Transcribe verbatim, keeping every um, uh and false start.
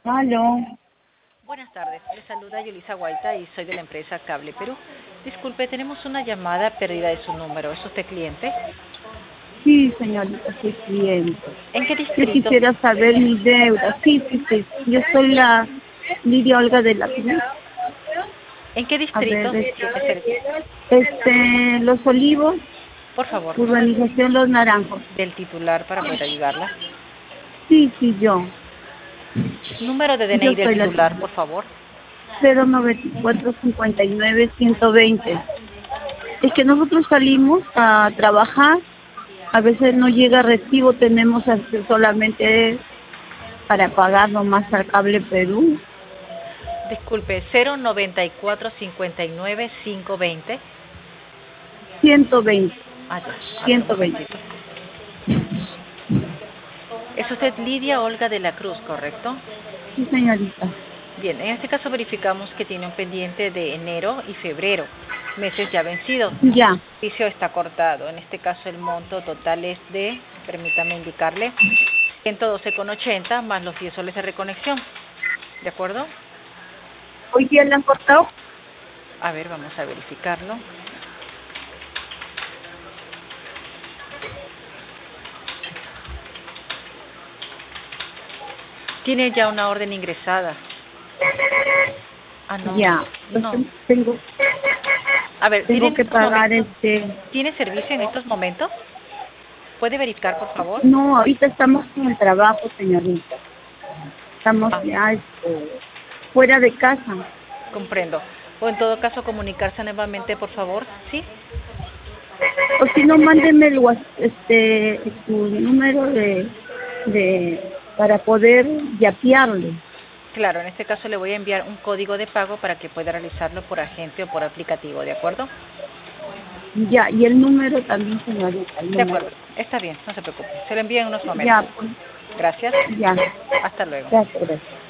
Aló. Buenas tardes, le saluda Yulisa Guaita y soy de la empresa Cable Perú. Disculpe, tenemos una llamada perdida de su número. ¿Es usted cliente? Sí, señorita, soy cliente. ¿En qué Yo distrito? quisiera saber mi deuda. Sí, sí, sí. Yo soy la Lidia Olga de la Cruz. ¿En qué A ver, distrito es- tiene ser- este, Los Olivos, Por favor, número Urbanización Los Naranjos. del titular para poder ayudarla. Sí, sí, yo. Número de Yo D N I del soy la titular, por favor. cero noventa y cuatro cincuenta y nueve ciento veinte. Es que nosotros salimos a trabajar, a veces no llega recibo, tenemos hasta solamente para pagar nomás al Cable Perú. Disculpe, cero noventa y cuatro cincuenta y nueve quinientos veinte. ciento veinte. Ah, ya. A ver, un ciento veinte. momentito. Es usted Lidia Olga de la Cruz, ¿correcto? Sí, señorita. Bien, en este caso verificamos que tiene un pendiente de enero y febrero, meses ya vencidos. Ya. El servicio está cortado. En este caso el monto total es de, permítame indicarle, ciento doce con ochenta más los diez soles de reconexión. ¿De acuerdo? ¿Hoy día le han cortado? A ver, vamos a verificarlo. Tiene ya una orden ingresada. Ah, no. Ya. No. Entonces, tengo, A ver, ¿tiene tengo en que estos pagar momentos, este... ¿tiene servicio en estos momentos? ¿Puede verificar, por favor? No, ahorita estamos en el trabajo, señorita. Estamos Ah, ya este, fuera de casa. comprendo. O en todo caso, comunicarse nuevamente, por favor. ¿Sí? O si no, mándeme el, whats- este, su número de, de para poder yapearle. Claro, en este caso le voy a enviar un código de pago para que pueda realizarlo por agente o por aplicativo, ¿de acuerdo? Ya, y el número también, señorita, el De número. acuerdo, está bien, no se preocupe. Se lo envío en unos momentos. Ya, pues, Gracias. ya. Hasta luego. Gracias, gracias.